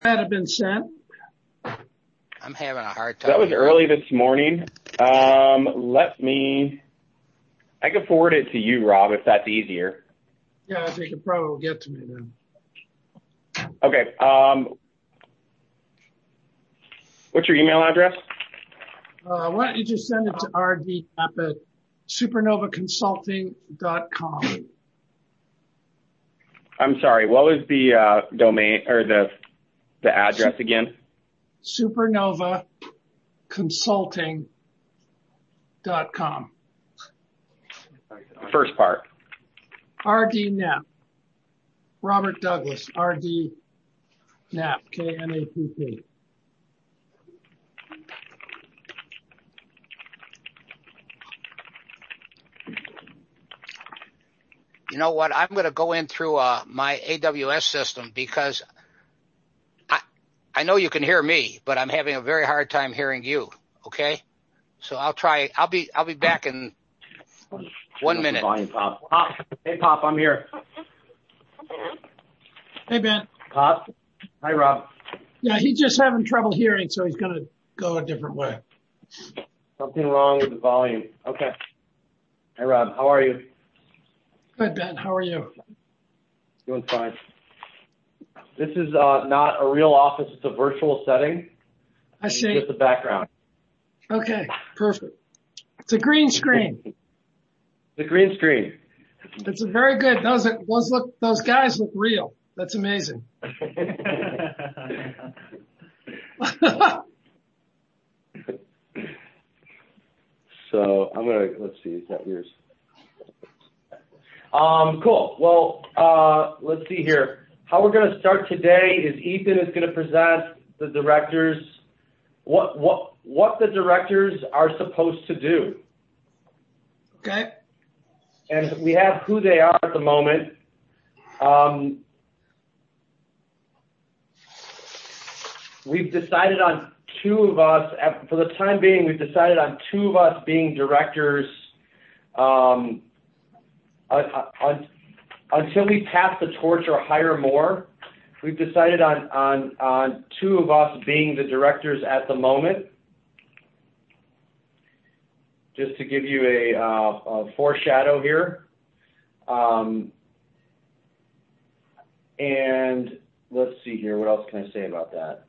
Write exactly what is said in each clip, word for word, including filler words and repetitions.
That have been sent. I'm having a hard time. That was early this morning. Um, let me, I can forward it to you, Rob, if that's easier. Yeah, I think it probably will get to me then. Okay. Um, what's your email address? Uh, why don't you just send it to R D at supernova consulting dot com. I'm sorry. What was the uh, domain or the the address again? supernova consulting dot com. First part. R D Knapp. Robert Douglas. R D Knapp. K N A P P. You know what? I'm going to go in through uh, my A W S system because I I know you can hear me, but I'm having a very hard time hearing you. Okay, so I'll try. I'll be I'll be back in one minute. Volume, Pop. Pop. Hey, Pop. I'm here. Hey, Ben. Pop. Hi, Rob. Yeah, he's just having trouble hearing, so he's going to go a different way. Something wrong with the volume. Okay. Hey, Rob. How are you? Good, Ben. How are you? Doing fine. This is uh, not a real office. It's a virtual setting. I see. It's just the background. Okay, perfect. It's a green screen. The green screen. It's a very good. Those are, those look. Those guys look real. That's amazing. So I'm gonna let's see. Is that yours? Um, cool. Well, uh, let's see here. How we're going to start today is Ethan is going to present the directors, what what what the directors are supposed to do. Okay. And we have who they are at the moment. Um, we've decided on two of us, for the time being, we've decided on two of us being directors. Um, Uh, uh, until we pass the torch or hire more, we've decided on, on, on two of us being the directors at the moment. Just to give you a, uh, a foreshadow here. Um, and let's see here. What else can I say about that?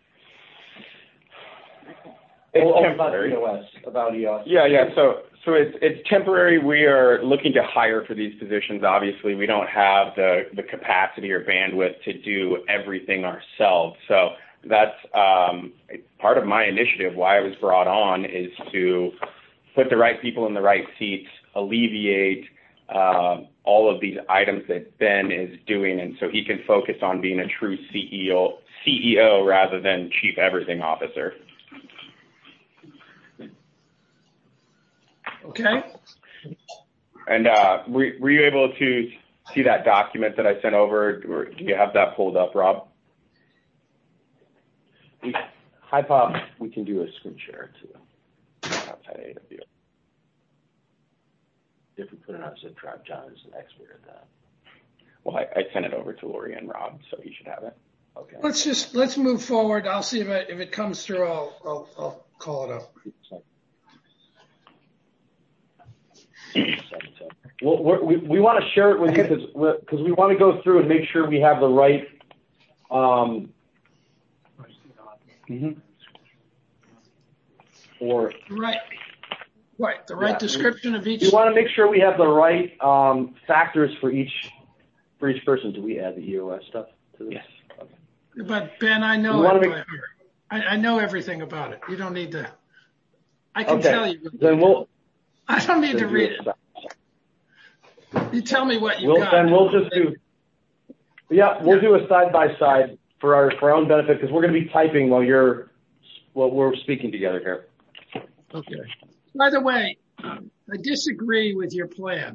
It's oh, temporary. About E O S. About E O S. Yeah, yeah. So, so it's it's temporary. We are looking to hire for these positions. Obviously, we don't have the the capacity or bandwidth to do everything ourselves. So that's um, part of my initiative. Why I was brought on is to put the right people in the right seats, alleviate uh, all of these items that Ben is doing, and so he can focus on being a true C E O, C E O rather than Chief Everything Officer. Okay. And uh, were, were you able to see that document that I sent over? Or do you have that pulled up, Rob? We, hi, Pop. We can do a screen share too. Outside A W. If we put it on a zip drive, John is an expert at that. Well, I, I sent it over to Lori and Rob, so you should have it. Okay. Let's just let's move forward. I'll see if I, if it comes through. I'll I'll, I'll call it up. Well, we're, we we want to share it with you because because we want to go through and make sure we have the right. Um, mm-hmm. Or right, right, the right yeah, description we, of each. We want to make sure we have the right um, factors for each for each person. Do we add the E O S stuff to this? Yes. Okay. But Ben, I know it. Make, I, I know everything about it. You don't need to. I can okay. tell you. Then we'll. I don't need to read it. You tell me what you we'll, got. Then we'll just do. Yeah, we'll do a side by side for our for our own benefit because we're going to be typing while you're while we're speaking together here. Okay. By the way, um, I disagree with your plan.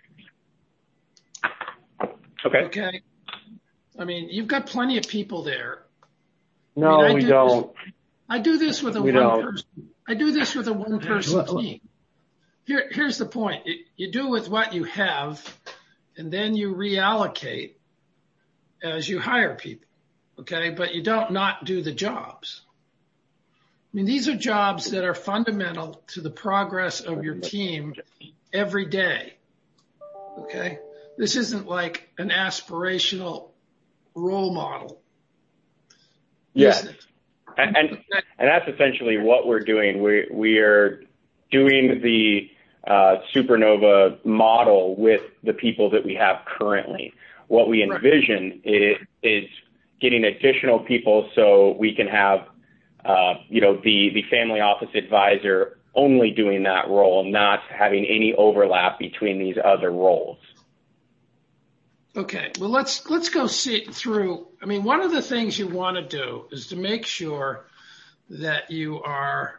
Okay. Okay. I mean, you've got plenty of people there. No, I mean, I we do don't. This, I do this with a we one don't. person. I do this with a one person team. Here, here's the point. It, you do with what you have, and then you reallocate as you hire people. okay, but you don't not do the jobs. I mean, these are jobs that are fundamental to the progress of your team every day, okay? This isn't like an aspirational role model. Yes, and, and and that's essentially what we're doing. We we are doing the uh, Supernova model with the people that we have currently. What we envision is, is getting additional people so we can have, uh, you know, the, the family office advisor only doing that role, not having any overlap between these other roles. Okay, well, let's let's go see through. I mean, one of the things you want to do is to make sure that you are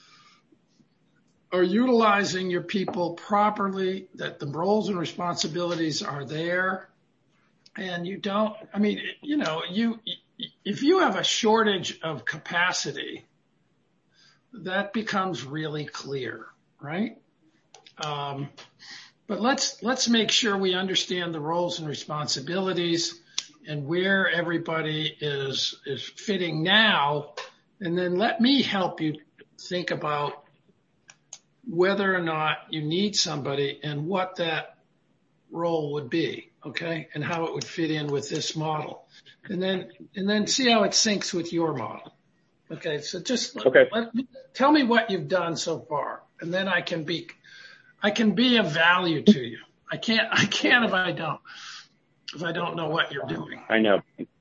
are utilizing your people properly, that the roles and responsibilities are there, and you don't. I mean, you know, you if you have a shortage of capacity, that becomes really clear, right? Um, But let's let's make sure we understand the roles and responsibilities and where everybody is is fitting now, and then let me help you think about whether or not you need somebody and what that role would be, okay, and how it would fit in with this model, and then and then see how it syncs with your model. Okay, so just okay. let, let, tell me what you've done so far, and then I can be. I can be of value to you. I can't, I can't if I don't, if I don't know what you're doing. I know.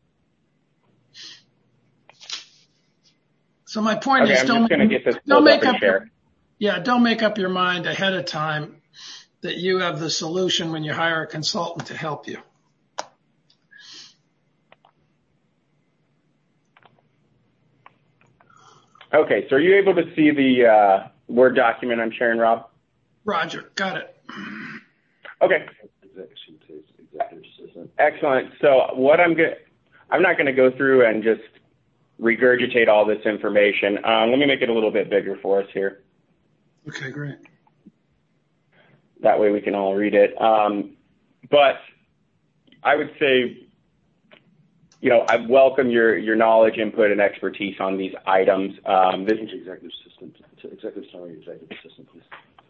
So my point okay, is I'm don't, just gonna get this don't make up up, your, yeah, don't make up your mind ahead of time that you have the solution when you hire a consultant to help you. Okay, so are you able to see the uh, Word document I'm sharing, Rob? Roger, got it. Okay. Excellent. So what I'm going I'm not going to go through and just regurgitate all this information. Um, let me make it a little bit bigger for us here. Okay, great. That way we can all read it. Um, but I would say, you know, I welcome your, your knowledge, input, and expertise on these items. Um, this is executive assistant, executive summary, executive assistant, please.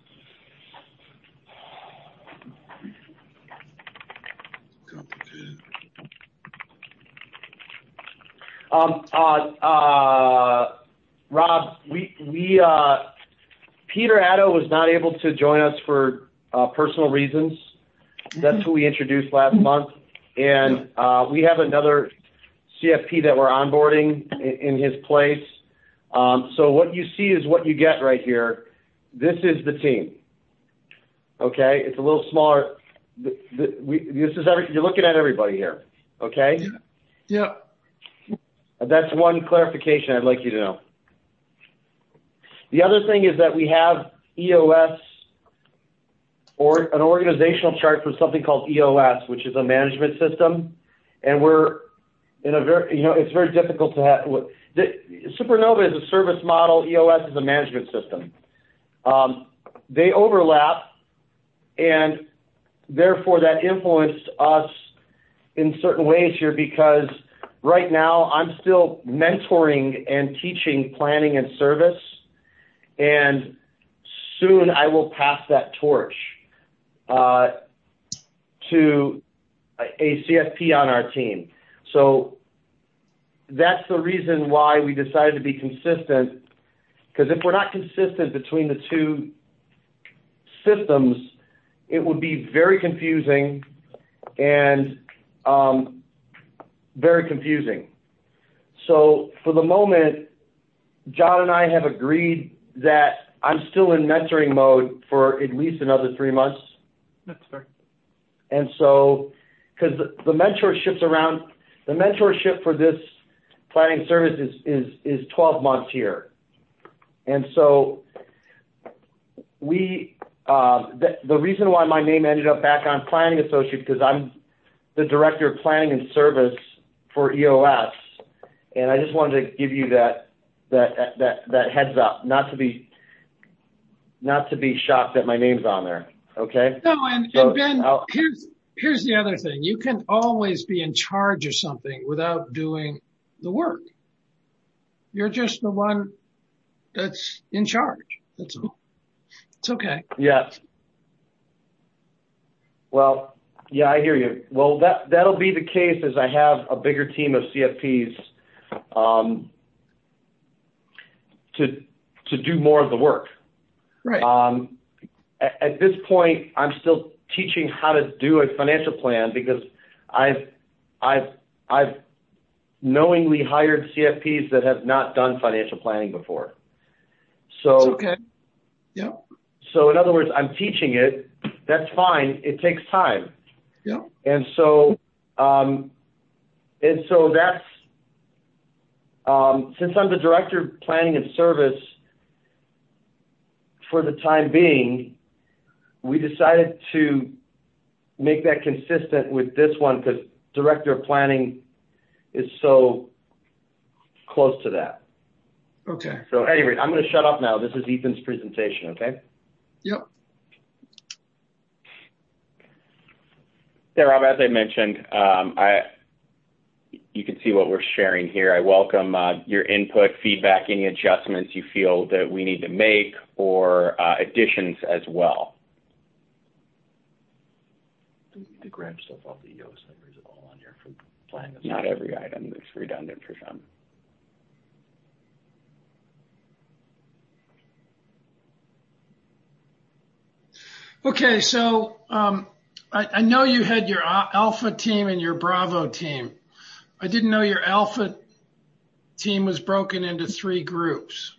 Um, uh, uh, Rob, we, we, uh, Peter Addo was not able to join us for uh, personal reasons. That's who we introduced last month. And uh, we have another C F P that we're onboarding in, in his place. Um, so what you see is what you get right here. This is the team. Okay? It's a little smaller. The, the, we, this is every, you're looking at everybody here. Okay? Yeah. Yeah. That's one clarification I'd like you to know. The other thing is that we have E O S, or an organizational chart for something called E O S, which is a management system, and we're in a very, you know, it's very difficult to have. The, Supernova is a service model. E O S is a management system. Um, they overlap, and therefore that influenced us in certain ways here, because right now I'm still mentoring and teaching planning and service, and soon I will pass that torch uh, to a C F P on our team. So that's the reason why we decided to be consistent, because if we're not consistent between the two systems, it would be very confusing and um, very confusing. So for the moment, John and I have agreed that I'm still in mentoring mode for at least another three months. That's fair. And so, because the, the mentorships around, the mentorship for this planning service is, is, is twelve months here. And so we, uh, the, the reason why my name ended up back on Planning Associate, because I'm the Director of Planning and Service for E O S. And I just wanted to give you that, that, that, that heads up, not to be, not to be shocked that my name's on there. Okay. No, and, so and Ben, I'll, here's here's the other thing. You can always be in charge of something without doing the work. You're just the one that's in charge. That's all. It's okay. Yeah. Well, yeah, I hear you. Well, that, that'll be the case as I have a bigger team of C F Ps um, to to do more of the work. Right. Um, at, at this point, I'm still teaching how to do a financial plan because I've I've I've knowingly hired C F Ps that have not done financial planning before. So it's okay. Yeah. So in other words, I'm teaching it. That's fine. It takes time. Yeah. And so um, and so that's um, since I'm the director of planning and service for the time being, we decided to make that consistent with this one because director of planning is so close to that. Okay. So anyway, I'm going to shut up now. This is Ethan's presentation, okay? Yep. Yeah, Rob, as I mentioned, um, I you can see what we're sharing here. I welcome uh, your input, feedback, any adjustments you feel that we need to make or uh, additions as well. Do we need to grab stuff off the E O S or is it all on here for planning? Not every item is redundant for some. Okay, so um, I, I know you had your Alpha team and your Bravo team. I didn't know your Alpha team was broken into three groups.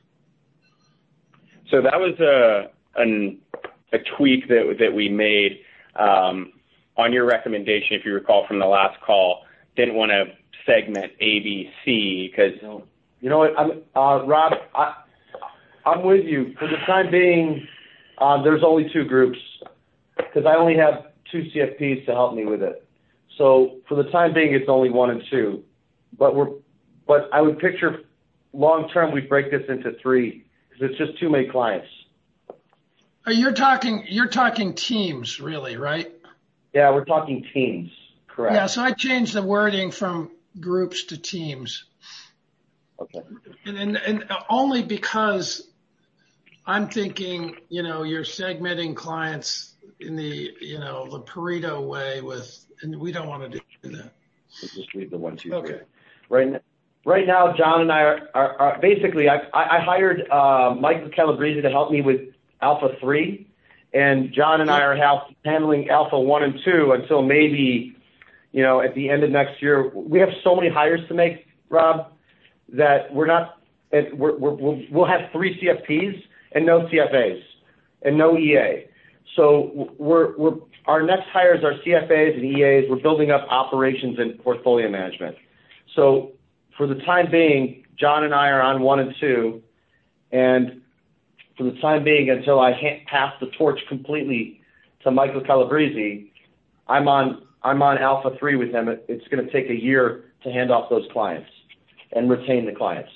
So that was a an, a tweak that that we made um, on your recommendation, if you recall from the last call. Didn't want to segment A, B, C because you know what, I'm, uh, Rob, I, I'm with you. For the time being, uh, there's only two groups because I only have two C F Ps to help me with it. So for the time being, it's only one and two. But we're, but I would picture long term we break this into three because it's just too many clients. You're talking, you're talking teams, really, right? Yeah, we're talking teams. Correct. Yeah, so I changed the wording from groups to teams. Okay. And, and, and only because I'm thinking, you know, you're segmenting clients in the, you know, the Pareto way with, and we don't want to do that. Let's just read the one, two, okay. three. Right, right now, John and I are, are, are basically, I, I hired uh, Michael Calabrese to help me with Alpha three, and John and I are help, handling Alpha one and two until maybe, you know, at the end of next year. We have so many hires to make, Rob, that we're not, we're, we're, we'll, we'll have three C F Ps and no C F As and no E A. So we're, we're, our next hires are C F As and E As. We're building up operations and portfolio management. So for the time being, John and I are on one and two, and for the time being, until I ha- pass the torch completely to Michael Calabrese, I'm on I'm on Alpha three with him. It, it's going to take a year to hand off those clients and retain the clients.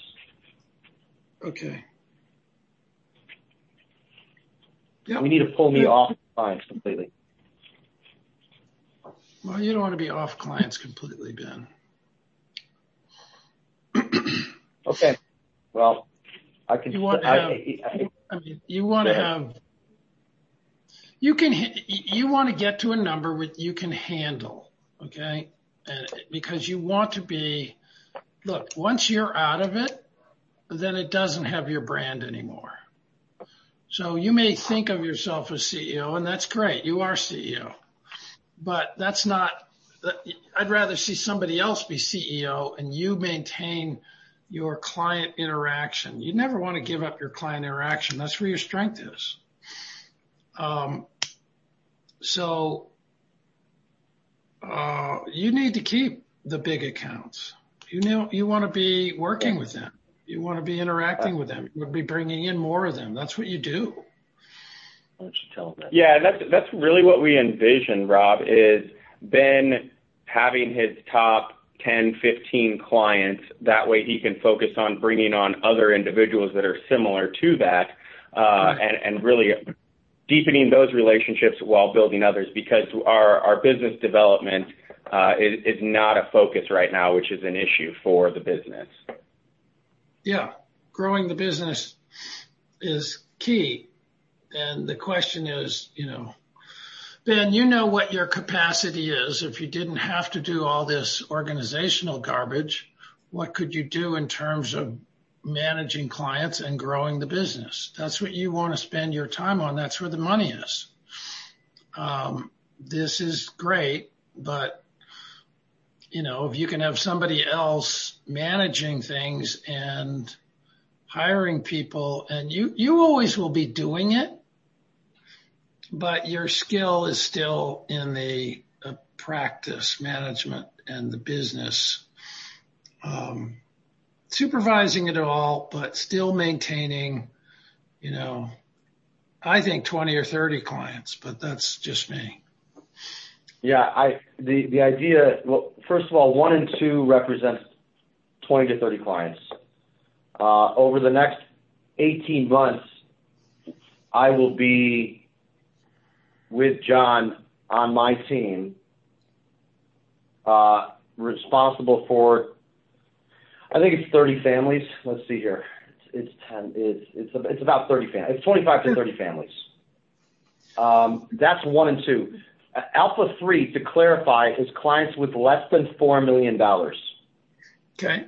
Okay. Yep. We need to pull me off clients completely. Well, you don't want to be off clients completely, Ben. Okay. Well, I can. You want to I, have. I, I, I mean, you want to have. You can. You want to get to a number that you can handle, okay? And because you want to be. Look, once you're out of it, then it doesn't have your brand anymore. So you may think of yourself as C E O, and that's great. You are C E O. But that's not, I'd rather see somebody else be C E O and you maintain your client interaction. You never want to give up your client interaction. That's where your strength is. Um, so uh, you need to keep the big accounts. You know, you want to be working with them. You want to be interacting with them. You want to be bringing in more of them. That's what you do. Why don't you tell them that? Yeah, that's that's really what we envision, Rob, is Ben having his top ten, fifteen clients. That way he can focus on bringing on other individuals that are similar to that uh, right. and, and really deepening those relationships while building others, because our, our business development uh, is, is not a focus right now, which is an issue for the business. Yeah, growing the business is key. And the question is, you know, Ben, you know what your capacity is. If you didn't have to do all this organizational garbage, what could you do in terms of managing clients and growing the business? That's what you want to spend your time on. That's where the money is. Um, this is great, but you know, if you can have somebody else managing things and hiring people, and you, you always will be doing it, but your skill is still in the uh, practice management and the business, um, supervising it all, but still maintaining, you know, I think twenty or thirty clients, but that's just me. Yeah, I the, the idea, well, first of all, one and two represents twenty to thirty clients. Uh, over the next eighteen months, I will be with John on my team, uh, responsible for, I think it's thirty families. Let's see here. It's, it's ten, it's, it's, it's about thirty families. It's twenty-five to thirty families. Um, that's one and two. Alpha three, to clarify, is clients with less than four million dollars. Okay.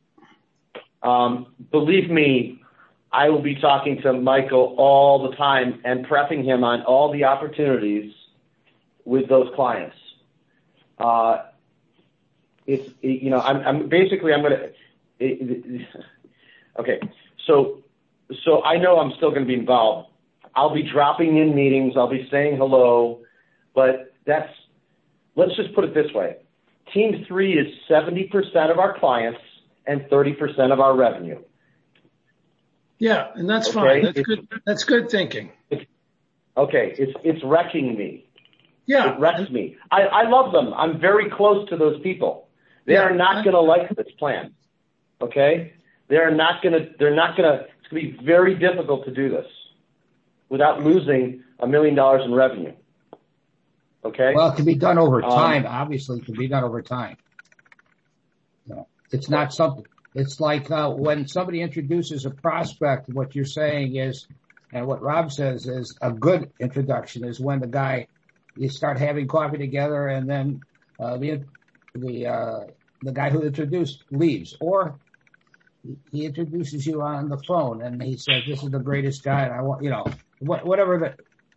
Um, believe me, I will be talking to Michael all the time and prepping him on all the opportunities with those clients. Uh, it's, it, you know, I'm, I'm basically, I'm going to, okay. So, so I know I'm still going to be involved. I'll be dropping in meetings. I'll be saying hello. But that's, let's just put it this way. Team three is seventy percent of our clients and thirty percent of our revenue. Yeah, and that's okay? fine. That's it's, good. That's good thinking. It's, okay, it's it's wrecking me. Yeah. It wrecks me. I, I love them. I'm very close to those people. They yeah, are not going to like this plan. Okay? They are not going to, they're not going to, it's going to be very difficult to do this without losing a million dollars in revenue. Okay. Well, it can be done over time. Um, Obviously, it can be done over time. You know, it's not something. It's like uh, when somebody introduces a prospect. What you're saying is, and what Rob says is, a good introduction is when the guy you start having coffee together, and then uh, the the uh, the guy who introduced leaves, or he introduces you on the phone, and he says, "This is the greatest guy," and I want you know whatever the.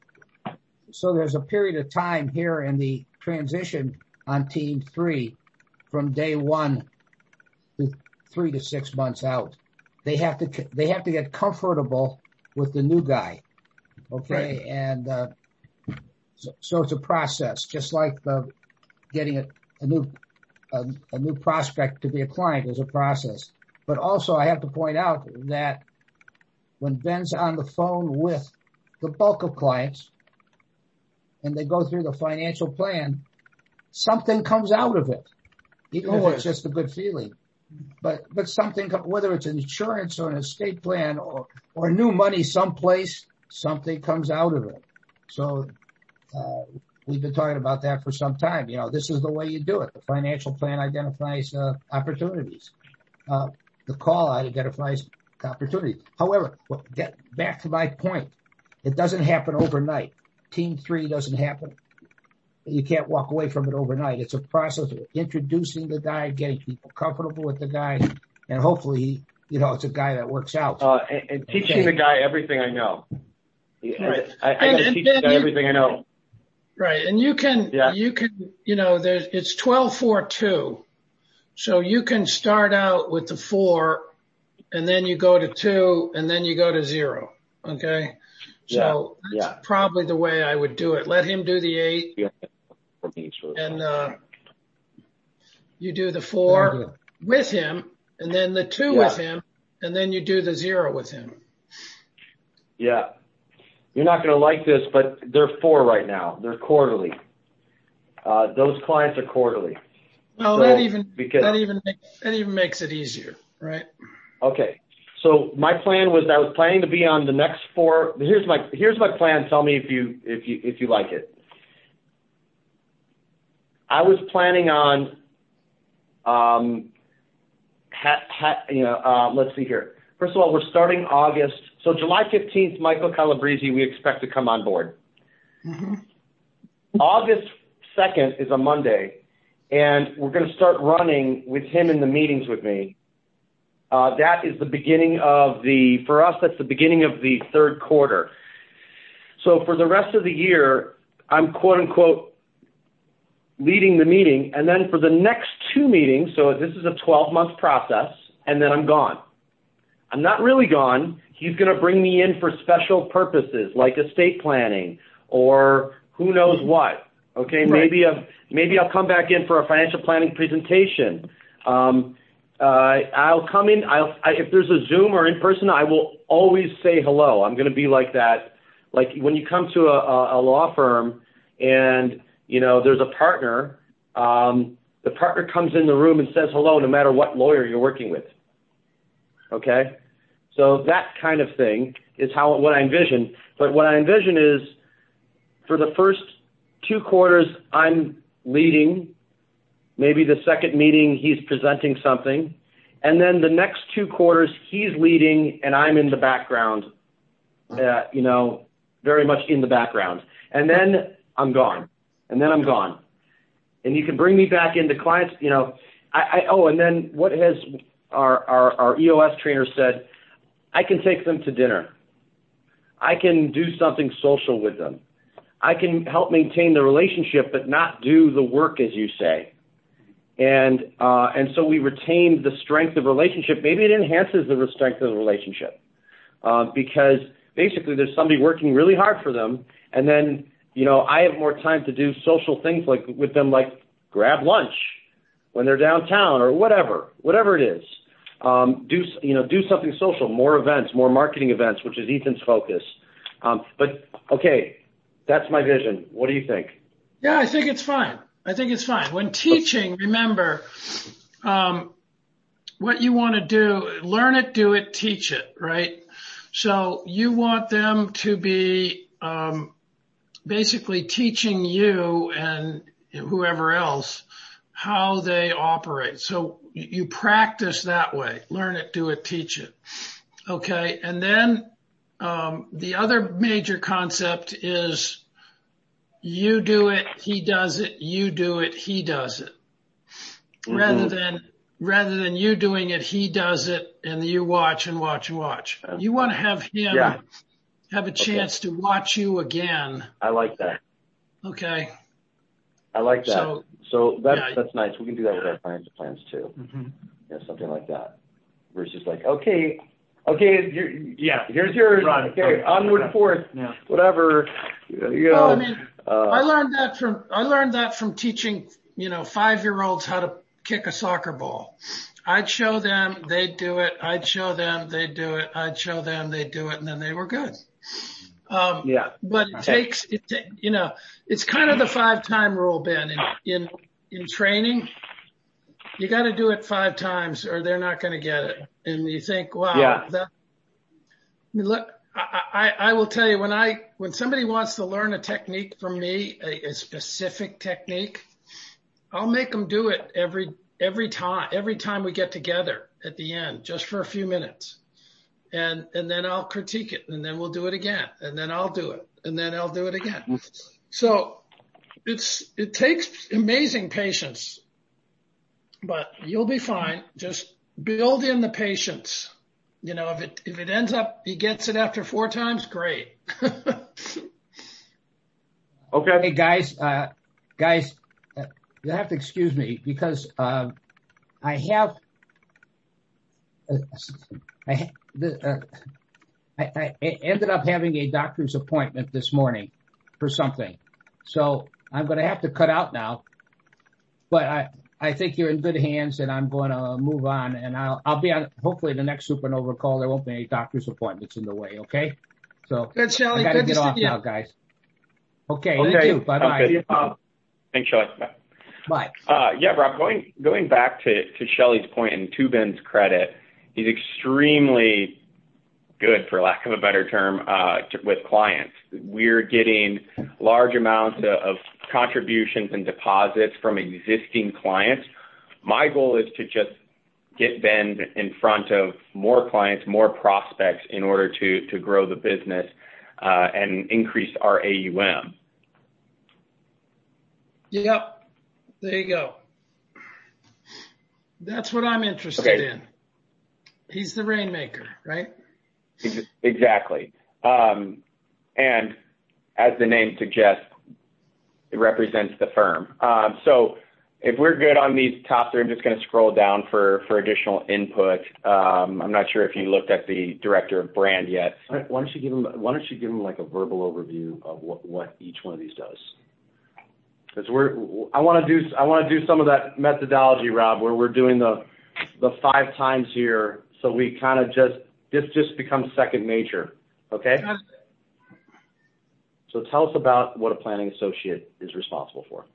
So there's a period of time here in the transition on team three from day one to three to six months out. They have to, they have to get comfortable with the new guy. Okay. Right. And, uh, so, so it's a process, just like the getting a, a new, a, a new prospect to be a client is a process. But also I have to point out that when Ben's on the phone with the bulk of clients, and they go through the financial plan, something comes out of it, even oh, if it's just a good feeling. But but something, whether it's insurance or an estate plan or or new money someplace, something comes out of it. So uh, we've been talking about that for some time. You know, this is the way you do it. The financial plan identifies uh, opportunities. Uh, the call identifies opportunities. However, get back to my point. It doesn't happen overnight. Team three doesn't happen. You can't walk away from it overnight. It's a process of introducing the guy, getting people comfortable with the guy, and hopefully, you know, it's a guy that works out. Uh, and, and teaching okay. the guy everything I know. Right. I, I got to teach the guy you, everything I know. Right. And you can, yeah. you can, you know, there's, it's twelve four two. So you can start out with the four, and then you go to two, and then you go to zero. Okay. So yeah, that's yeah. probably the way I would do it. Let him do the eight, yeah. and uh, you do the four with him, and then the two yeah. with him, and then you do the zero with him. Yeah. You're not going to like this, but they're four right now. They're quarterly. Uh, those clients are quarterly. Well, so that even because, that even that even makes it easier, right? Okay. So my plan was I was planning to be on the next four. Here's my here's my plan. Tell me if you if you if you like it. I was planning on, um, ha, ha, you know, uh, let's see here. First of all, we're starting August. So July fifteenth, Michael Calabrese, we expect to come on board. Mm-hmm. August second is a Monday, and we're going to start running with him in the meetings with me. Uh, that is the beginning of the, for us, that's the beginning of the third quarter. So for the rest of the year, I'm quote unquote leading the meeting. And then for the next two meetings, so this is a twelve month process, and then I'm gone. I'm not really gone. He's going to bring me in for special purposes like estate planning or who knows what. Okay. Right. Maybe, a, maybe I'll come back in for a financial planning presentation. Um, Uh, I'll come in. I'll, I, if there's a Zoom or in person, I will always say hello. I'm going to be like that. Like when you come to a, a law firm and, you know, there's a partner, um, the partner comes in the room and says hello no matter what lawyer you're working with. Okay. So that kind of thing is how, what I envision. But what I envision is for the first two quarters, I'm leading. Maybe the second meeting, he's presenting something. And then the next two quarters, he's leading and I'm in the background, uh, you know, very much in the background. And then I'm gone. And then I'm gone. And you can bring me back into clients, you know. I, I oh, and then what has our, our, our E O S trainer said, I can take them to dinner. I can do something social with them. I can help maintain the relationship, but not do the work, as you say. And uh, and so we retain the strength of relationship. Maybe it enhances the strength of the relationship uh, because basically there's somebody working really hard for them, and then you know I have more time to do social things like with them, like grab lunch when they're downtown or whatever, whatever it is. Um, do you know do something social, more events, more marketing events, which is Ethan's focus. Um, but okay, that's my vision. What do you think? Yeah, I think it's fine. I think it's fine. When teaching, remember, um, what you want to do, learn it, do it, teach it, right? So you want them to be um, basically teaching you and whoever else how they operate. So you practice that way. Learn it, do it, teach it. Okay. And then um, the other major concept is you do it, he does it, you do it, he does it. Mm-hmm. Rather than, rather than you doing it, he does it, and you watch and watch and watch. You want to have him yeah. have a chance okay. to watch you again. I like that. Okay. I like that. So, so that's, yeah. that's nice. We can do that with our financial plans too. Mm-hmm. You know, something like that. Versus like, okay, okay, you're, yeah, here's yours. Right. Okay, onward, forth, yeah. whatever. You know, well, I mean, uh, I learned that from I learned that from teaching, you know, five-year-olds how to kick a soccer ball. I'd show them, they'd do it. I'd show them, they'd do it. I'd show them, they'd do it, and then they were good. Um, yeah. But it takes, it, you know, it's kind of the five-time rule, Ben. In in in training, you got to do it five times, or they're not going to get it. And you think, wow, yeah. that. I mean, look. I, I, I will tell you when I, when somebody wants to learn a technique from me, a, a specific technique, I'll make them do it every, every time, every time we get together at the end, just for a few minutes. And, and then I'll critique it, and then we'll do it again, and then I'll do it, and then I'll do it again. So it's, it takes amazing patience, but you'll be fine. Just build in the patience. You know, if it, if it ends up, he gets it after four times, great. Okay. Hey guys, uh, guys, uh, you have to excuse me because, uh, I have, uh, I, the, uh, I, I ended up having a doctor's appointment this morning for something. So I'm going to have to cut out now, but I, I think you're in good hands, and I'm going to move on, and I'll, I'll be on, hopefully, the next Supernova call. There won't be any doctor's appointments in the way, okay? So good, Shelley. I got to good get to off see you. now, guys. Okay, okay. Thank you. Bye-bye. Uh, thanks, Shelley. Bye. Bye. Uh, yeah, Rob, going going back to, to Shelley's point and to Ben's credit, he's extremely good, for lack of a better term, uh, to, with clients. We're getting large amounts of, of contributions and deposits from existing clients. My goal is to just get Ben in front of more clients, more prospects in order to, to grow the business uh, and increase our A U M. Yep. There you go. That's what I'm interested Okay. in. He's the rainmaker, right? Exactly. Um, and as the name suggests, it represents the firm. Um, so if we're good on these top three, I'm just going to scroll down for, for additional input. Um, I'm not sure if you looked at the director of brand yet. Why don't you give them, why don't you give them like a verbal overview of what, what each one of these does? Because we're, I want to do, I want to do some of that methodology, Rob, where we're doing the, the five times here. So we kind of just, this just becomes second nature. Okay. So tell us about what a planning associate is responsible for.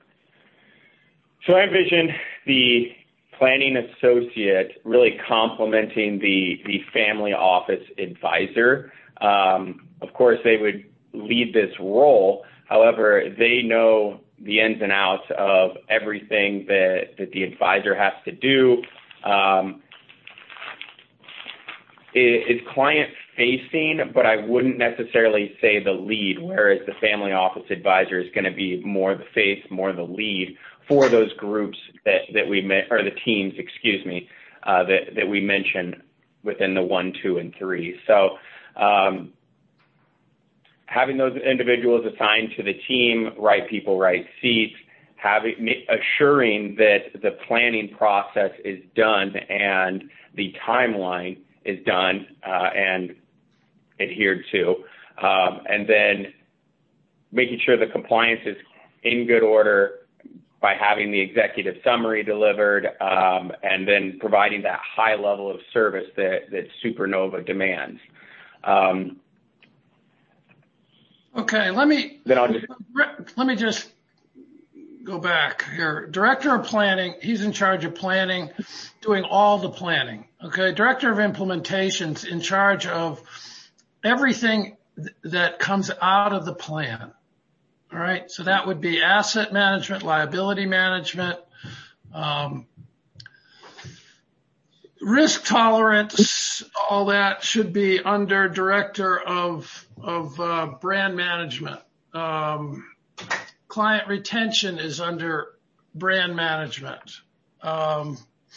So I envision the planning associate really complementing the, the family office advisor. Um, of course, they would lead this role. However, they know the ins and outs of everything that, that the advisor has to do. Um, it, it's client-facing, but I wouldn't necessarily say the lead, whereas the family office advisor is going to be more the face, more the lead for those groups that, that we met, or the teams, excuse me, uh, that, that we mentioned within the one, two, and three. So um, having those individuals assigned to the team, right people, right seats, having assuring that the planning process is done and the timeline is done uh, and adhered to, um, and then making sure the compliance is in good order by having the executive summary delivered, um, and then providing that high level of service that, that Supernova demands. Um, okay, let me then I'll just let me just go back here. Director of planning, he's in charge of planning, doing all the planning. Okay, director of implementation's in charge of everything th- that comes out of the plan. All right, so that would be asset management, liability management, um, risk tolerance. All that should be under director of of uh, brand management. Um, client retention is under brand management. Um,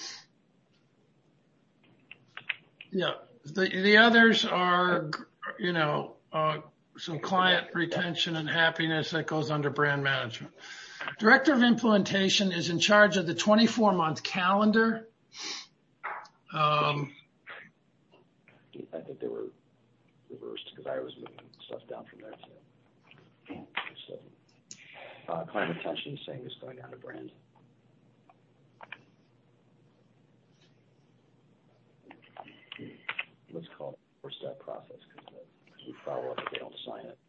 yeah, the the others are, you know. Uh, some client retention and happiness that goes under brand management. Director of implementation is in charge of the twenty-four month calendar. Um, I think they were reversed because I was moving stuff down from there too. So, uh, client retention is saying it's going down to brand. Let's call it a four-step process because we follow up if they don't sign it.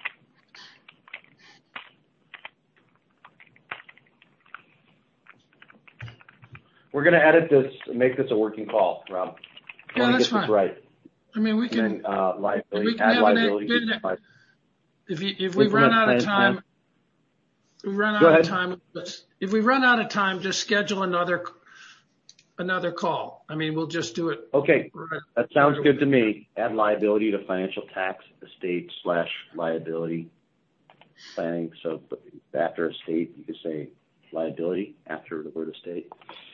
We're going to edit this and make this a working call, Rob. yeah, that's get fine. This right. I mean, we can, and then, uh, liability, we can add have an, liability. if you, if we run out of time, we run Go out ahead. of time, if we run out of time, just schedule another, another call. I mean, we'll just do it. Okay, Right. that sounds good to me. Add liability to financial tax estate slash liability planning. So after estate, you could say liability after the word estate.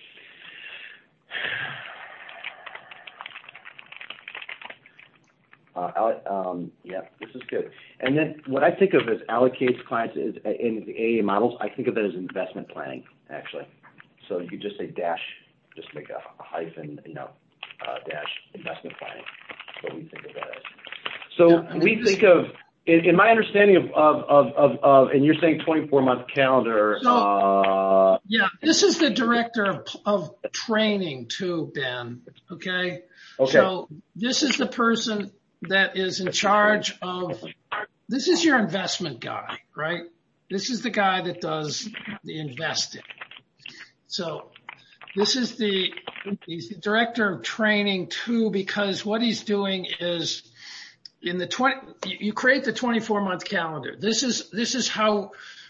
Uh, um, yeah, this is good. And then what I think of as allocates clients is in the A A models, I think of that as investment planning, actually. So you could just say dash, just make a, a hyphen, you know, uh, dash investment planning. That's what we think of that as. So Yeah, I mean, we this- think of, in, in my understanding of, of, of, of, of, and you're saying twenty-four month calendar. So- uh, Yeah, this is the director of, of training too, Ben. Okay. Okay. So this is the person that is in charge of, this is your investment guy, right? This is the guy that does the investing. So this is the, he's the director of training too, because what he's doing is in the twenty, you create the twenty-four month calendar. This is, this is how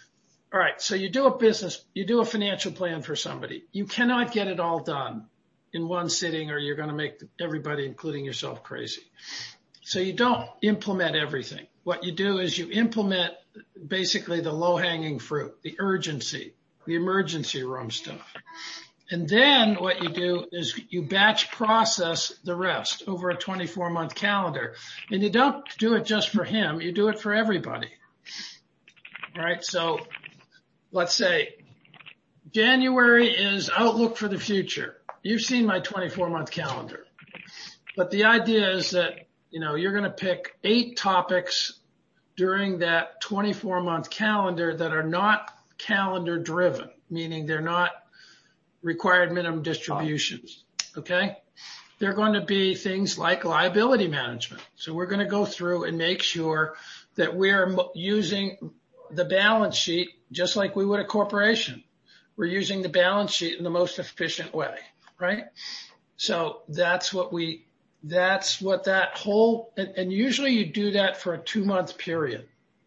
All right. So you do a business, you do a financial plan for somebody. You cannot get it all done in one sitting or you're going to make everybody, including yourself, crazy. So you don't implement everything. What you do is you implement basically the low-hanging fruit, the urgency, the emergency room stuff. And then what you do is you batch process the rest over a twenty-four month calendar. And you don't do it just for him. You do it for everybody. All right. So let's say January is outlook for the future. You've seen my twenty-four month calendar, but the idea is that, you know, you're going to pick eight topics during that twenty-four month calendar that are not calendar driven, meaning they're not required minimum distributions. Okay. They're going to be things like liability management. So we're going to go through and make sure that we're using the balance sheet just like we would a corporation. We're using the balance sheet in the most efficient way, right? So that's what we, that's what that whole, and, and usually you do that for a two month period.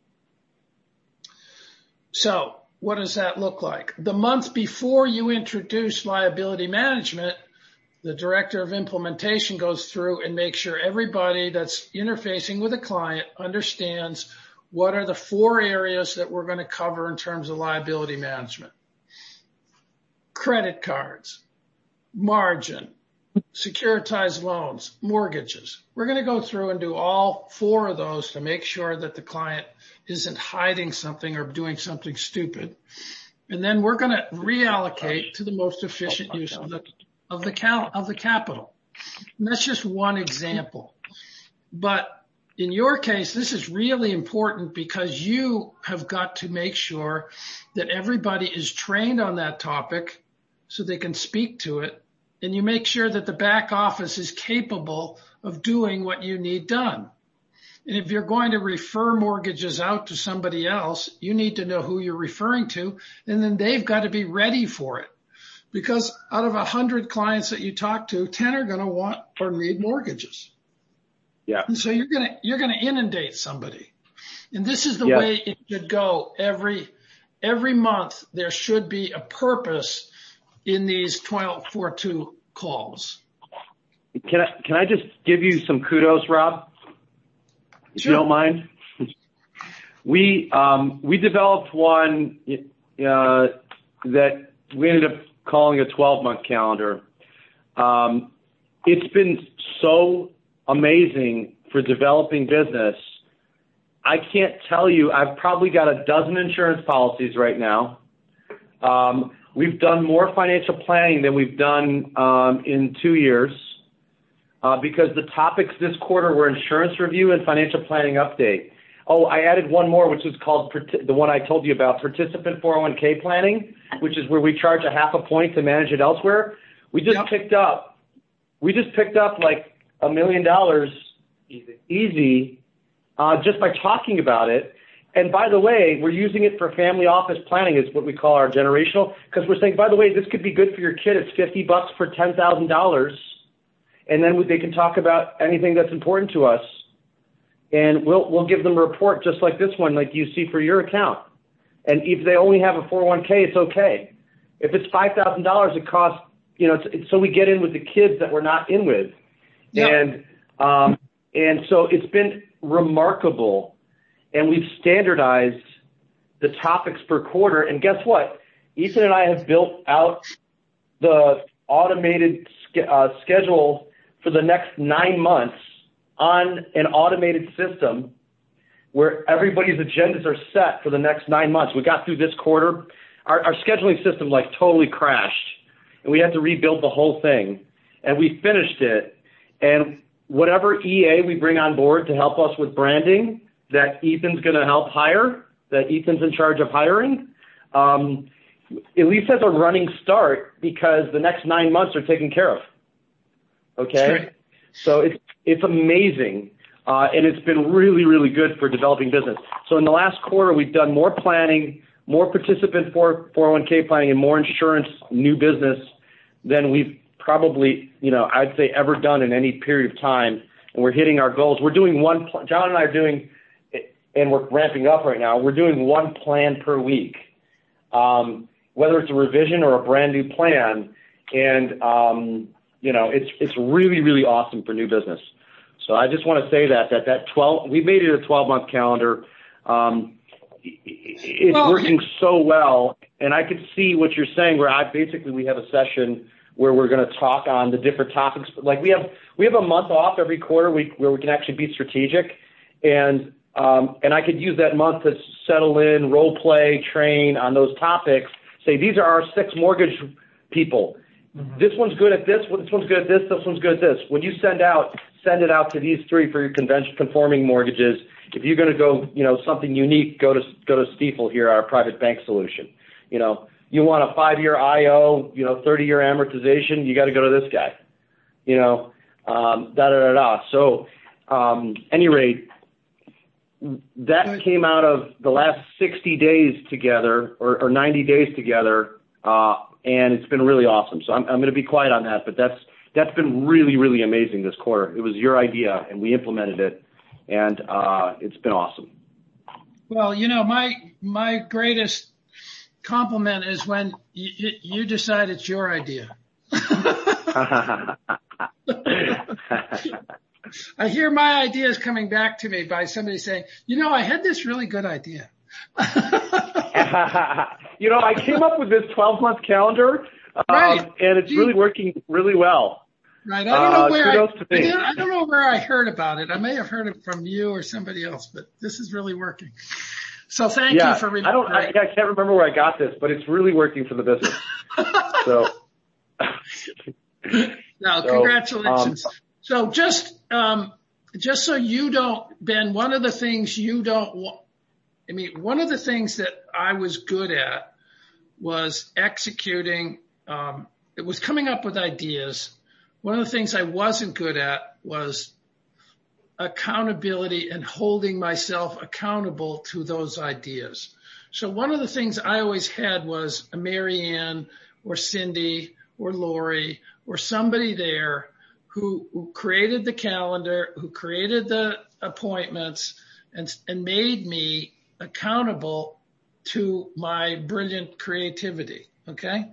So what does that look like? The month before you introduce liability management, the director of implementation goes through and makes sure everybody that's interfacing with a client understands what are the four areas that we're going to cover in terms of liability management. Credit cards, margin, securitized loans, mortgages. We're going to go through and do all four of those to make sure that the client isn't hiding something or doing something stupid. And then we're going to reallocate to the most efficient use of the, of the cal, of the capital. And that's just one example. But in your case, this is really important because you have got to make sure that everybody is trained on that topic so they can speak to it. And you make sure that the back office is capable of doing what you need done. And if you're going to refer mortgages out to somebody else, you need to know who you're referring to, and then they've got to be ready for it. Because out of a hundred clients that you talk to, ten are going to want or need mortgages. Yeah. And so you're going to, you're going to inundate somebody. And this is the yeah. way it should go. Every, every month there should be a purpose in these twelve four two calls. Can I, can I just give you some kudos, Rob? If Sure. you don't mind. We, um, we developed one, uh, that we ended up calling a twelve month calendar. Um, it's been so amazing for developing business. I can't tell you, I've probably got a dozen insurance policies right now. Um, we've done more financial planning than we've done, um, in two years. Uh, because the topics this quarter were insurance review and financial planning update. Oh, I added one more, which is called the one I told you about, participant four oh one k planning, which is where we charge a half a point to manage it elsewhere. We just yep. picked up, we just picked up like a million dollars easy, easy uh, just by talking about it. And by the way, we're using it for family office planning is what we call our generational, because we're saying, by the way, this could be good for your kid. It's fifty bucks for ten thousand dollars. And then they can talk about anything that's important to us. And we'll, we'll give them a report just like this one, like you see for your account. And if they only have a four oh one k, it's okay. If it's five thousand dollars, it costs, you know, it's, it's so we get in with the kids that we're not in with. Yeah. And, um, and so it's been remarkable. And we've standardized the topics per quarter. And guess what? Ethan and I have built out the automated uh, schedule for the next nine months on an automated system where everybody's agendas are set for the next nine months. We got through this quarter. Our, our scheduling system like totally crashed, and we had to rebuild the whole thing. And we finished it. And whatever E A we bring on board to help us with branding that Ethan's going to help hire, that Ethan's in charge of hiring, um, at least has a running start because the next nine months are taken care of. Okay. So it's, it's amazing. Uh, and it's been really, really good for developing business. So in the last quarter, we've done more planning, more participant four oh one k planning, and more insurance new business than we've probably, you know, I'd say ever done in any period of time. And we're hitting our goals. We're doing one, John and I are doing, and we're ramping up right now. We're doing one plan per week. um, whether it's a revision or a brand new plan. And, um, you know, it's, it's really, really awesome for new business. So I just want to say that, that, that twelve, we made it a twelve month calendar. Um, it's well, working so well. And I could see what you're saying, where I basically, we have a session where we're going to talk on the different topics. Like we have, we have a month off every quarter week where we can actually be strategic. And, um, and I could use that month to settle in, role play, train on those topics. Say, these are our six mortgage people. Mm-hmm. This one's good at this. This one's good at this. This one's good at this. When you send out, send it out to these three for your convention conforming mortgages. If you're going to go, you know, something unique, go to, go to Stifel here, our private bank solution. You know, you want a five-year I O, you know, thirty-year amortization, you got to go to this guy, you know, um, da, da, da, da. So, um, any rate, that came out of the last sixty days together or, or ninety days together. Uh, and it's been really awesome. So I'm, I'm going to be quiet on that, but that's, that's been really, really amazing this quarter. It was your idea and we implemented it, and, uh, it's been awesome. Well, you know, my, my greatest compliment is when you, you decide it's your idea. I hear my ideas coming back to me by somebody saying, you know, I had this really good idea. You know, I came up with this twelve month calendar, um, right. and it's really working really well. Right. I don't know uh, where I, I, I don't know where I heard about it. I may have heard it from you or somebody else, but this is really working. So thank yeah, you for remembering. I don't. I, I can't remember where I got this, but it's really working for the business. so, no, so, congratulations. Um, so just, um, just so you don't, Ben, one of the things you don't want. I mean, one of the things that I was good at was executing. Um, it was coming up with ideas. One of the things I wasn't good at was accountability and holding myself accountable to those ideas. So one of the things I always had was a Mary Ann or Cindy or Lori or somebody there who, who created the calendar, who created the appointments and, and made me accountable to my brilliant creativity. Okay.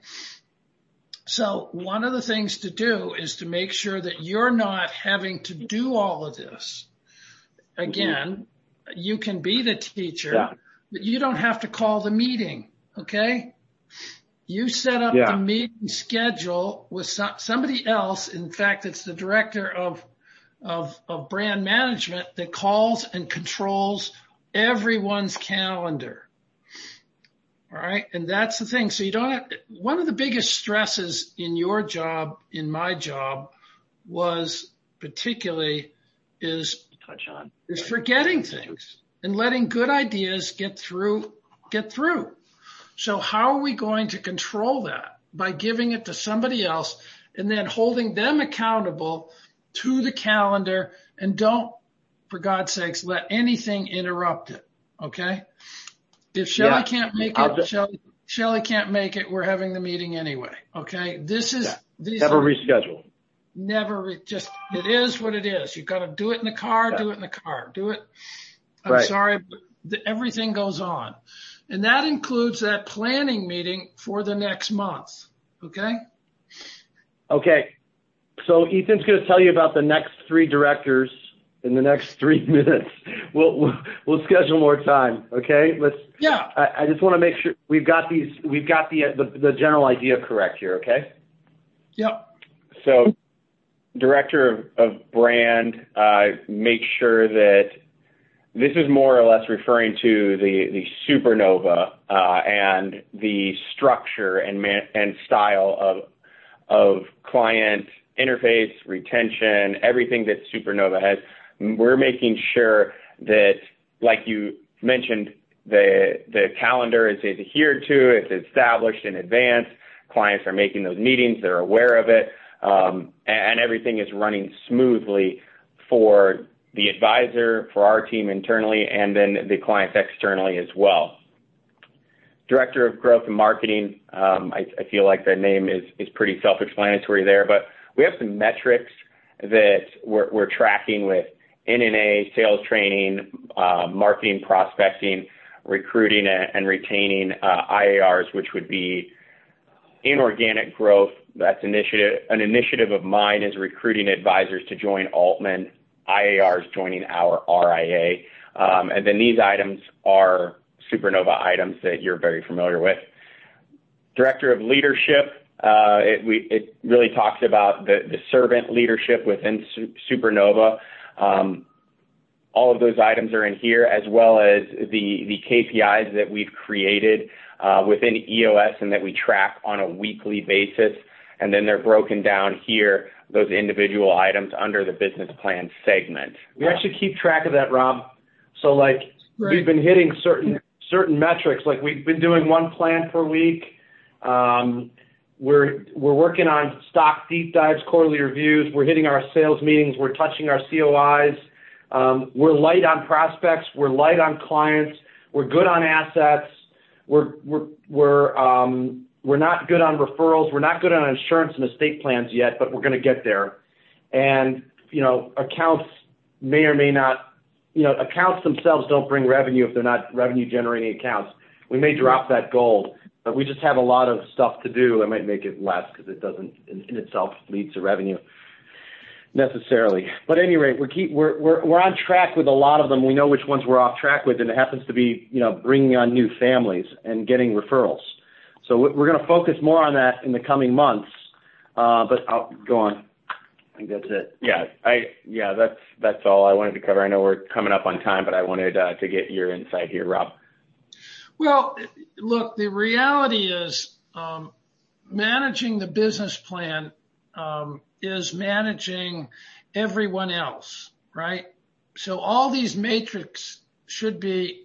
So one of the things to do is to make sure that you're not having to do all of this. Again, mm-hmm. you can be the teacher, yeah. but you don't have to call the meeting. Okay. You set up yeah. the meeting schedule with some, somebody else. In fact, it's the director of, of, of brand management that calls and controls everyone's calendar. All right. And that's the thing. So you don't have, one of the biggest stresses in your job, in my job, was particularly is, touch on, is forgetting things and letting good ideas get through, get through. So how are we going to control that? By giving it to somebody else and then holding them accountable to the calendar, and don't, for God's sakes, let anything interrupt it. Okay. If Shelley yeah. can't make it, just, Shelley, Shelley can't make it. We're having the meeting anyway. Okay. This is, yeah. these never are, reschedule. Never re, just, it is what it is. You got to do it in the car, yeah. do it in the car, do it. I'm right. sorry, but the, everything goes on. And that includes that planning meeting for the next month. Okay. Okay. So Ethan's going to tell you about the next three directors in the next three minutes. We'll, we'll, we'll schedule more time. Okay. Let's, yeah. I, I just want to make sure we've got these, we've got the, the, the general idea correct here. Okay. Yep. So director of, of brand, uh, make sure that this is more or less referring to the, the supernova, uh, and the structure and man, and style of, of client interface, retention, everything that Supernova has. We're making sure that, like you mentioned, the the calendar is adhered to, it's established in advance. Clients are making those meetings, they're aware of it, um, and everything is running smoothly for the advisor, for our team internally, and then the clients externally as well. Director of Growth and Marketing, um, I, I feel like the name is, is pretty self-explanatory there, but we have some metrics that we're, we're tracking with N N A, sales training, uh, marketing, prospecting. recruiting and retaining uh, I A Rs, which would be inorganic growth. That's initiative, an initiative of mine is recruiting advisors to join Altman, I A Rs joining our R I A. Um, and then these items are Supernova items that you're very familiar with. Director of Leadership, uh, it, we, it really talks about the, the servant leadership within Su- Supernova. Um, all of those items are in here, as well as the, the K P Is that we've created uh, within E O S and that we track on a weekly basis. And then they're broken down here, those individual items under the business plan segment. We actually keep track of that, Rob. So like Right. we've been hitting certain certain metrics, like we've been doing one plan per week. Um, we're we're working on stock deep dives, quarterly reviews. We're hitting our sales meetings. We're touching our C O Is. Um, we're light on prospects. We're light on clients. We're good on assets. We're we're we're um, we're not good on referrals. We're not good on insurance and estate plans yet, but we're going to get there. And you know, accounts may or may not. You know, accounts themselves don't bring revenue if they're not revenue generating accounts. We may drop that goal, but we just have a lot of stuff to do that might make it less because it doesn't in, in itself lead to revenue necessarily. But at any rate, we're, keep, we're, we're, we're on track with a lot of them. We know which ones we're off track with, and it happens to be, you know, bringing on new families and getting referrals. So we're going to focus more on that in the coming months, uh, but I'll go on. I think that's it. Yeah, I yeah, that's that's all I wanted to cover. I know we're coming up on time, but I wanted uh, to get your insight here, Rob. Well, look, the reality is um, managing the business plan um, is managing everyone else, right? So all these metrics should be,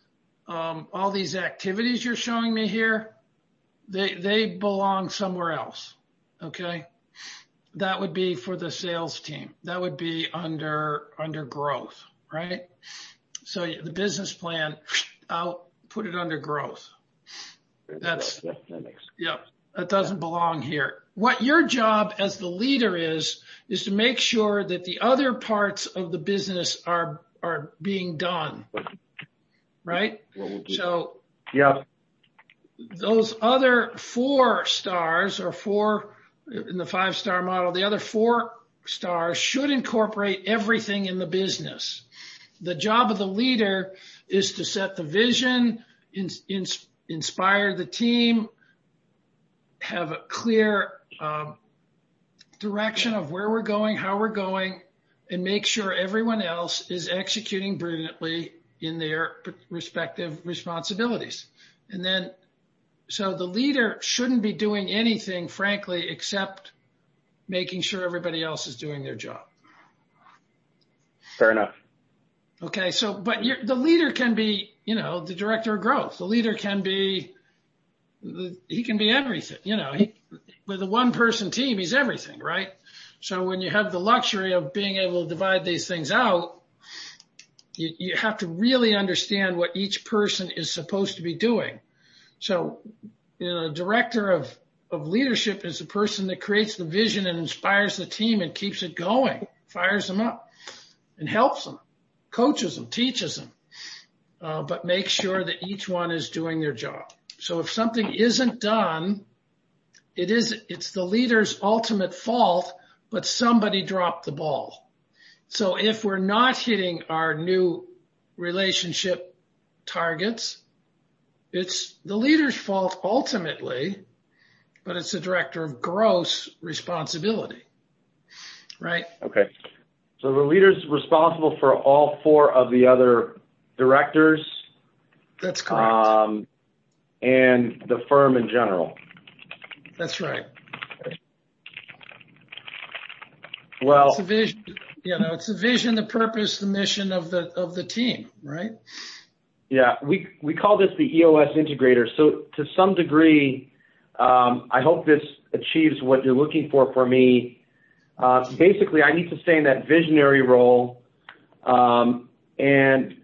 um, all these activities you're showing me here, they they belong somewhere else, okay? That would be for the sales team. That would be under under growth, right? So the business plan, out, put it under growth. That's, Yeah, that makes yeah, that doesn't belong here. What your job as the leader is, is to make sure that the other parts of the business are are being done, right? what we'll do. So Yeah. those other four stars or four in the five-star model, the other four stars should incorporate everything in the business. The job of the leader is to set the vision, in, in, inspire the team, have a clear um, direction of where we're going, how we're going, and make sure everyone else is executing brilliantly in their respective responsibilities. And then So the leader shouldn't be doing anything, frankly, except making sure everybody else is doing their job. Fair enough. Okay, so but you're, the leader can be, you know, the director of growth. The leader can be, the, he can be everything. You know, he, with a one-person team, he's everything, right? So when you have the luxury of being able to divide these things out, you, you have to really understand what each person is supposed to be doing. So, you know, director of, of leadership is the person that creates the vision and inspires the team and keeps it going, fires them up and helps them, coaches them, teaches them, uh, but makes sure that each one is doing their job. So if something isn't done, it is, it's the leader's ultimate fault, but somebody dropped the ball. So if we're not hitting our new relationship targets, it's the leader's fault ultimately, but it's the director of growth's responsibility, right? Okay. So the leader's responsible for all four of the other directors. That's correct. Um, and the firm in general. That's right. Well, It's the vision, you know, it's the vision, the purpose, the mission of the of the team, right? yeah, we we call this the E O S integrator. So to some degree, um, I hope this achieves what you're looking for for me. Uh, basically, I need to stay in that visionary role, um, and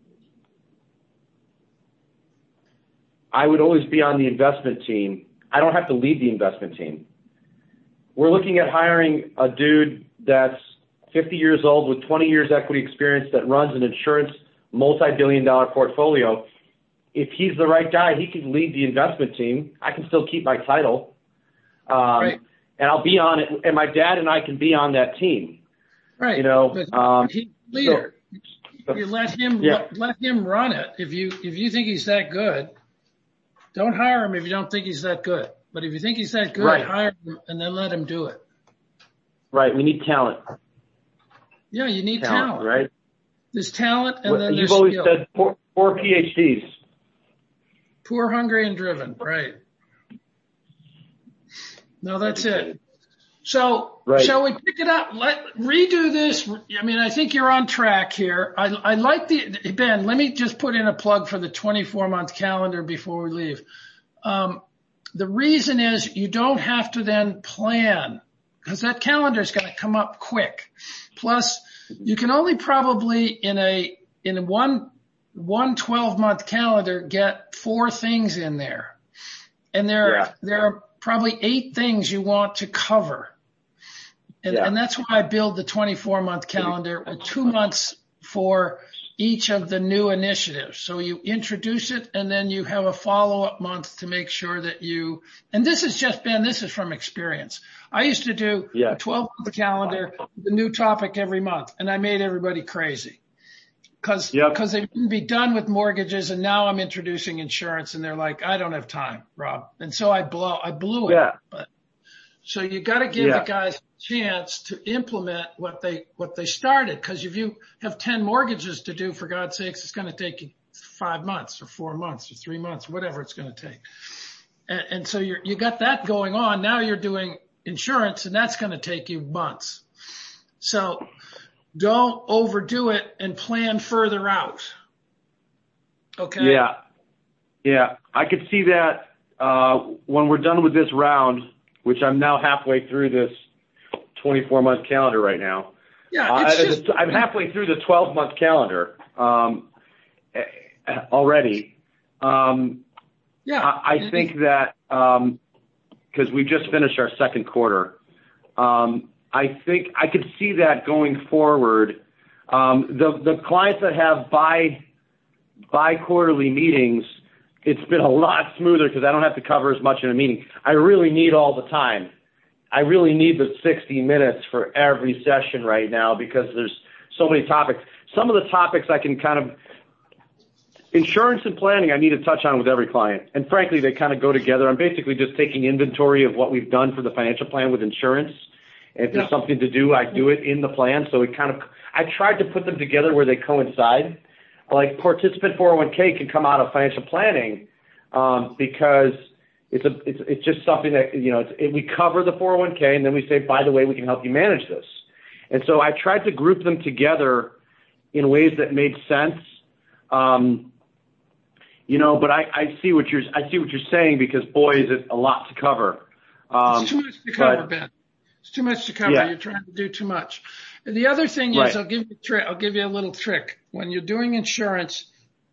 I would always be on the investment team. I don't have to lead the investment team. We're looking at hiring a dude that's fifty years old with twenty years equity experience that runs an insurance multi-billion dollar portfolio. if he's the right guy, he can lead the investment team. I can still keep my title. Um, right. And I'll be on it. And my dad and I can be on that team. Right. You know, but um, he's the leader. So, you let him, yeah. let him run it. If you, if you think he's that good, don't hire him if you don't think he's that good. But if you think he's that good, right. hire him and then let him do it. Right. We need talent. Yeah, you need talent. talent. Right. There's talent and well, then you've there's always skill. said poor, poor P H Ds. Poor, hungry, and driven. Right. No, that's it. So, right. shall we pick it up? Let redo this. I mean, I think you're on track here. I, I like the Ben. Let me just put in a plug for the twenty-four month calendar before we leave. Um, the reason is you don't have to then plan because that calendar is going to come up quick. Plus, you can only probably in a in one one twelve month calendar get four things in there, and there yeah. there are probably eight things you want to cover. And, yeah. and that's why I build the twenty-four month calendar with two months for each of the new initiatives. So you introduce it and then you have a follow up month to make sure that you, and this is just, Ben, this is from experience. I used to do yeah. a twelve month calendar, the new topic every month, and I made everybody crazy because, yep. because they wouldn't be done with mortgages. And now I'm introducing insurance and they're like, I don't have time, Rob. And so I blow, I blew it. Yeah. But so you got to give yeah. the guys a chance to implement what they, what they started. Cause if you have ten mortgages to do, for God's sakes, it's going to take you five months or four months or three months, whatever it's going to take. And, and so you're, you got that going on. Now you're doing insurance and that's going to take you months. So don't overdo it and plan further out. Okay. Yeah. Yeah. I could see that, uh, when we're done with this round, which I'm now halfway through this twenty-four month calendar right now. Yeah, it's uh, just, I'm halfway through the twelve month calendar um, already. Um, yeah, I, I think that because um, we just finished our second quarter, um, I think I could see that going forward. Um, the the clients that have bi bi quarterly meetings, it's been a lot smoother because I don't have to cover as much in a meeting. I really need all the time. I really need the sixty minutes for every session right now because there's so many topics. Some of the topics I can kind of, insurance and planning I need to touch on with every client. And frankly, they kind of go together. I'm basically just taking inventory of what we've done for the financial plan with insurance. And if there's yeah. something to do, I do it in the plan. So it kind of, I tried to put them together where they coincide. Like participant four oh one k can come out of financial planning um, because it's a it's it's just something that, you know, it's, it, we cover the four oh one k and then we say, by the way, we can help you manage this. And so I tried to group them together in ways that made sense. Um, you know, but I, I see what you're I see what you're saying because boy, is it a lot to cover. Um, it's too much to cover, but, Ben. It's too much to cover. Yeah. You're trying to do too much. And the other thing is, right. I'll give you a trick. I'll give you a little trick. When you're doing insurance,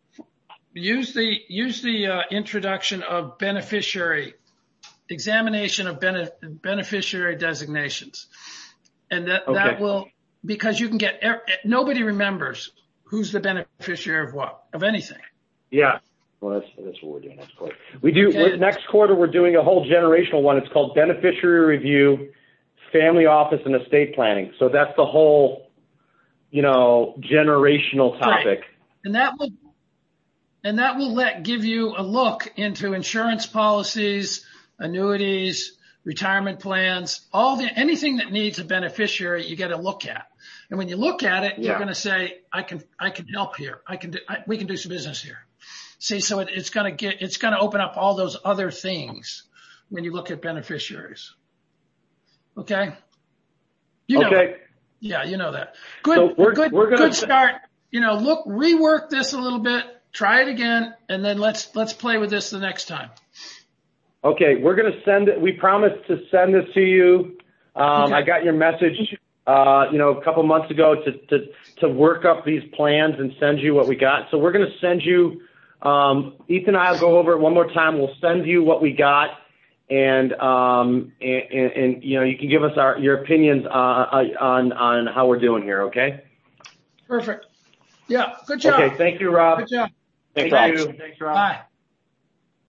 use the use the uh, introduction of beneficiary examination of bene, beneficiary designations, and that okay. that will, because you can get nobody remembers who's the beneficiary of what, of anything. Yeah. Well, that's that's what we're doing next quarter. We do okay. next quarter. We're doing a whole generational one. It's called beneficiary review, family office, and estate planning. So that's the whole, you know, generational topic. Right. And that will, and that will let give you a look into insurance policies, annuities, retirement plans, all the, anything that needs a beneficiary, you get a look at. And when you look at it, yeah. you're going to say, I can, I can help here. I can do, I, we can do some business here. See, so it, it's going to get, it's going to open up all those other things when you look at beneficiaries. Okay. You know okay. That. Yeah, you know that. Good, so we're, good, we're good start. You know, look, rework this a little bit, try it again, and then let's, let's play with this the next time. Okay. We're going to send it. We promised to send this to you. Um, okay. I got your message, uh, you know, a couple months ago to, to, to work up these plans and send you what we got. So we're going to send you, um, Ethan and I will go over it one more time. We'll send you what we got. And, um, and, and, and, you know, you can give us our, your opinions, uh, on, on how we're doing here. Okay. Perfect. Yeah. Good job. Okay. Thank you, Rob. Good job. Thanks, Thank Rob. you. Thanks, Rob. Bye.